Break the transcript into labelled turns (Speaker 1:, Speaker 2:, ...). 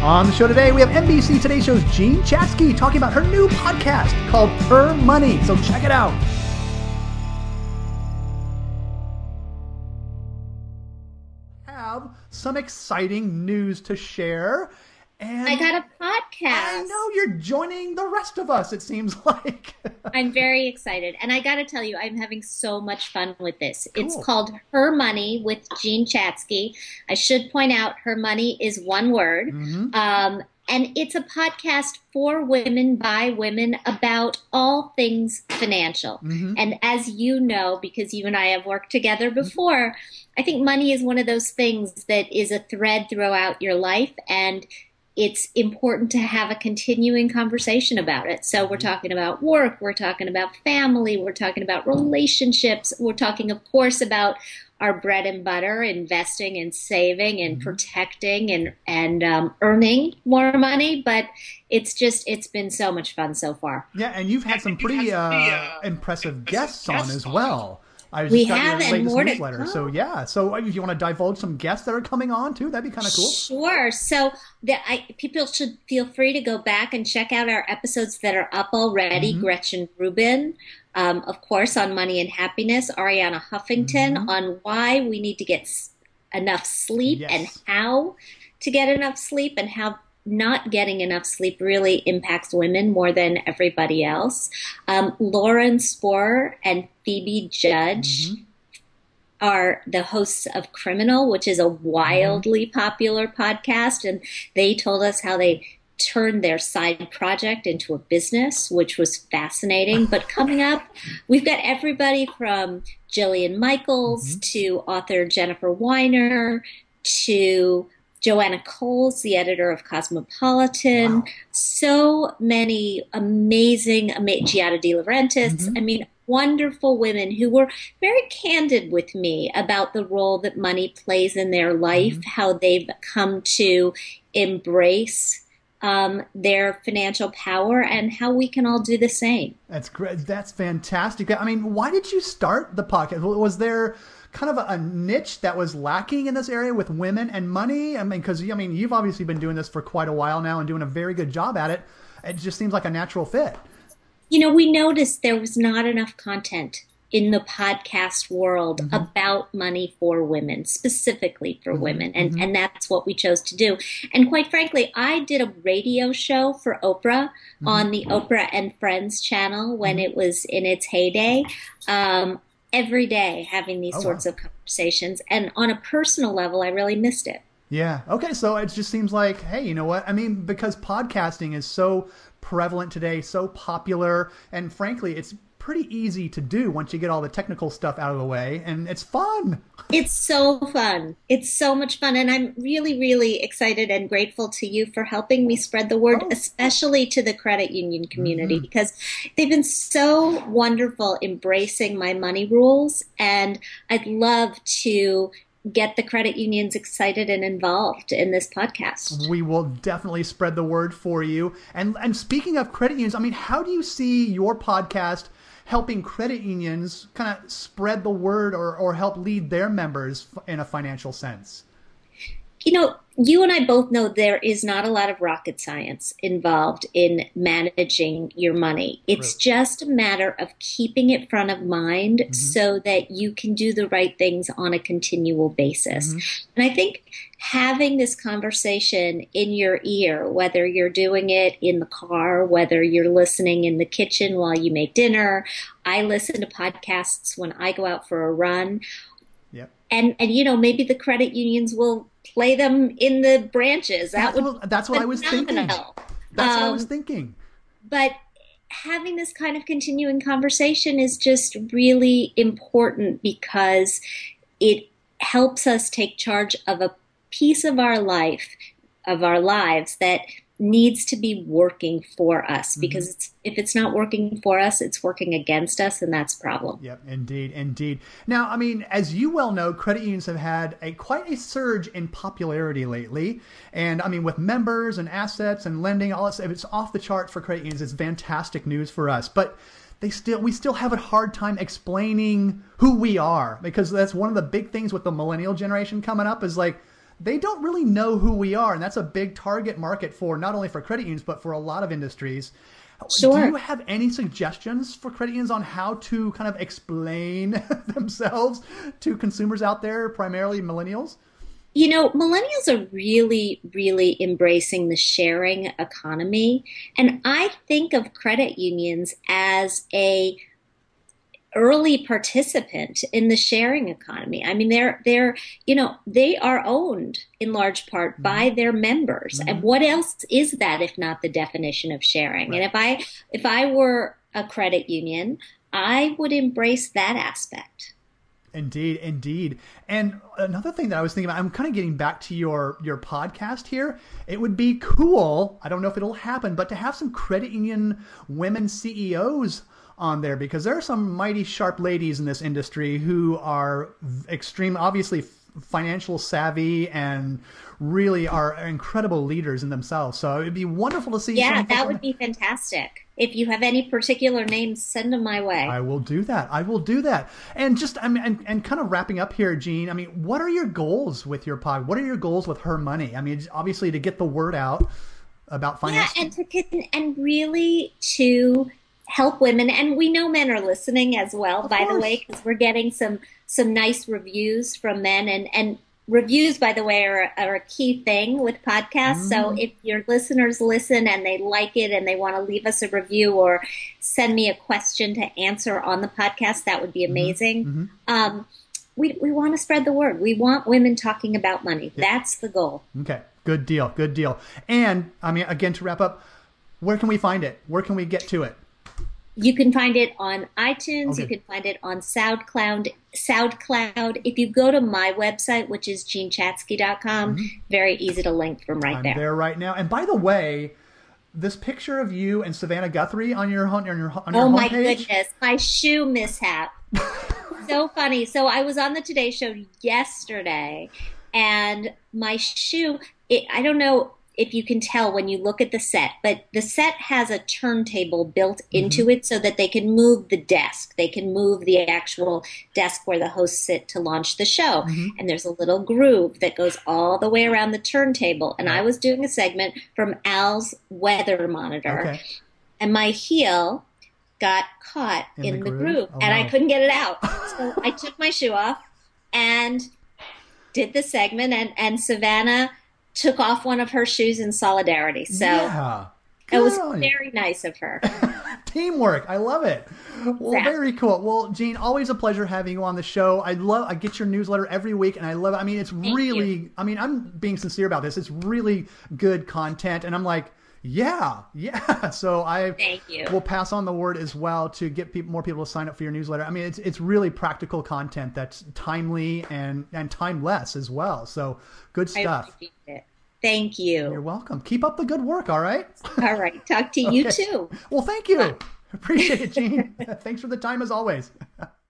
Speaker 1: On the show today, we have NBC Today Show's Jean Chatzky talking about her new podcast called Her Money. So check it out. Have some exciting news to share. And
Speaker 2: I got a podcast.
Speaker 1: I know you're joining the rest of us, it seems like.
Speaker 2: I'm very excited. And I got to tell you, I'm having so much fun with this.
Speaker 1: Cool.
Speaker 2: It's called Her Money with Jean Chatzky. I should point out, Her Money is one word.
Speaker 1: Mm-hmm.
Speaker 2: And it's a podcast for women by women about all things financial.
Speaker 1: Mm-hmm.
Speaker 2: And as you know, because you and I have worked together before, I think money is one of those things that is a thread throughout your life, and it's important to have a continuing conversation about it. So we're talking about work, we're talking about family, we're talking about relationships, we're talking, of course, about our bread and butter, investing and saving and protecting and earning more money. But it's been so much fun so far.
Speaker 1: Yeah, and you've had some pretty impressive guests on as well. I
Speaker 2: We
Speaker 1: just got
Speaker 2: have,
Speaker 1: your
Speaker 2: and
Speaker 1: latest
Speaker 2: more to
Speaker 1: newsletter.
Speaker 2: come.
Speaker 1: So yeah, so if you want to divulge some guests that are coming on too, that'd be kind of cool.
Speaker 2: Sure. So people should feel free to go back and check out our episodes that are up already. Gretchen Rubin, of course, on money and happiness. Ariana Huffington on why we need to get enough sleep and how to get enough sleep, and how not getting enough sleep really impacts women more than everybody else. Lauren Spohr and Phoebe Judge are the hosts of Criminal, which is a wildly popular podcast. And they told us how they turned their side project into a business, which was fascinating. But coming up, we've got everybody from Jillian Michaels to author Jennifer Weiner to Joanna Coles, the editor of Cosmopolitan. Wow. So many amazing Giada De Laurentiis. I mean, wonderful women who were very candid with me about the role that money plays in their life, how they've come to embrace their financial power, and how we can all do the same.
Speaker 1: That's great. That's fantastic. I mean, why did you start the podcast? Was there kind of a niche that was lacking in this area with women and money? I mean, because you've obviously been doing this for quite a while now and doing a very good job at it. It just seems like a natural fit.
Speaker 2: You know, we noticed there was not enough content in the podcast world about money for women, specifically for women. And that's what we chose to do. And quite frankly, I did a radio show for Oprah on the Oprah and Friends channel when it was in its heyday. Every day having these sorts of conversations. And on a personal level, I really missed it.
Speaker 1: Yeah. Okay. So it just seems like, hey, you know what? I mean, because podcasting is so prevalent today, so popular, and frankly, it's pretty easy to do once you get all the technical stuff out of the way, and it's fun.
Speaker 2: It's so fun. It's so much fun. And I'm really, really excited and grateful to you for helping me spread the word, especially to the credit union community, because they've been so wonderful embracing my money rules. And I'd love to get the credit unions excited and involved in this podcast.
Speaker 1: We will definitely spread the word for you. And speaking of credit unions, I mean, how do you see your podcast helping credit unions kind of spread the word or help lead their members in a financial sense?
Speaker 2: You know, you and I both know there is not a lot of rocket science involved in managing your money. It's just a matter of keeping it front of mind so that you can do the right things on a continual basis. And I think having this conversation in your ear, whether you're doing it in the car, whether you're listening in the kitchen while you make dinner, I listen to podcasts when I go out for a run. And you know, maybe the credit unions will play them in the branches.
Speaker 1: That's what I was thinking. That's what I was thinking.
Speaker 2: But having this kind of continuing conversation is just really important because it helps us take charge of a piece of our life, of our lives that needs to be working for us, because if it's not working for us, it's working against us, and that's a problem.
Speaker 1: Yep, indeed. Now, I mean, as you well know, credit unions have had quite a surge in popularity lately, and I mean, with members and assets and lending, all that stuff, it's off the charts for credit unions. It's fantastic news for us, but we still have a hard time explaining who we are, because that's one of the big things with the millennial generation coming up is like, they don't really know who we are. And that's a big target market for not only for credit unions, but for a lot of industries.
Speaker 2: Sure.
Speaker 1: Do you have any suggestions for credit unions on how to kind of explain themselves to consumers out there, primarily millennials?
Speaker 2: Millennials are really, really embracing the sharing economy. And I think of credit unions as a early participant in the sharing economy. I mean, they are owned in large part by their members.
Speaker 1: Mm-hmm.
Speaker 2: And what else is that if not the definition of sharing?
Speaker 1: Right.
Speaker 2: And if I were a credit union, I would embrace that aspect.
Speaker 1: Indeed, indeed. And another thing that I was thinking about, I'm kind of getting back to your podcast here. It would be cool, I don't know if it'll happen, but to have some credit union women CEOs on there, because there are some mighty sharp ladies in this industry who are extreme, obviously financial savvy, and really are incredible leaders in themselves. So it'd be wonderful to see.
Speaker 2: Yeah, that would be fantastic. If you have any particular names, send them my way.
Speaker 1: I will do that. I will do that. And just, I mean, and kind of wrapping up here, Jean, I mean, what are your goals with your pod? What are your goals with Her Money? I mean, obviously to get the word out about finance.
Speaker 2: Yeah, and really to help women. And we know men are listening as well, by the way, because we're getting some nice reviews from men. And reviews, by the way, are a key thing with podcasts. So if your listeners listen and they like it and they want to leave us a review or send me a question to answer on the podcast, that would be amazing. We want to spread the word. We want women talking about money. Yep. That's the goal.
Speaker 1: Okay. Good deal. Good deal. And I mean, again, to wrap up, where can we find it? Where can we get to it?
Speaker 2: You can find it on iTunes.
Speaker 1: Okay.
Speaker 2: You can find it on SoundCloud. If you go to my website, which is jeanchatzky.com, very easy to link from right there.
Speaker 1: I'm there right now. And by the way, this picture of you and Savannah Guthrie on your homepage.
Speaker 2: Oh my goodness, my shoe mishap. So funny. So I was on the Today Show yesterday, and my shoe, I don't know if you can tell when you look at the set, but the set has a turntable built into it so that they can move the desk. They can move the actual desk where the hosts sit to launch the show. And there's a little groove that goes all the way around the turntable. And I was doing a segment from Al's weather monitor, and my heel got caught in the groove, and I couldn't get it out. So I took my shoe off and did the segment, and Savannah took off one of her shoes in solidarity. So it was very nice of her.
Speaker 1: Teamwork. I love it. Well, very cool. Well, Jean, always a pleasure having you on the show. I get your newsletter every week, and I love it. I mean, it's really, I mean, I'm being sincere about this. It's really good content. And I'm like, yeah. So
Speaker 2: Thank you.
Speaker 1: will pass on the word as well to get more people to sign up for your newsletter. I mean, it's really practical content that's timely and timeless as well. So good stuff.
Speaker 2: I appreciate it. Thank you.
Speaker 1: You're welcome. Keep up the good work. All right.
Speaker 2: All right. Talk to you too.
Speaker 1: Well, thank you. Appreciate it, Jean. Thanks for the time as always.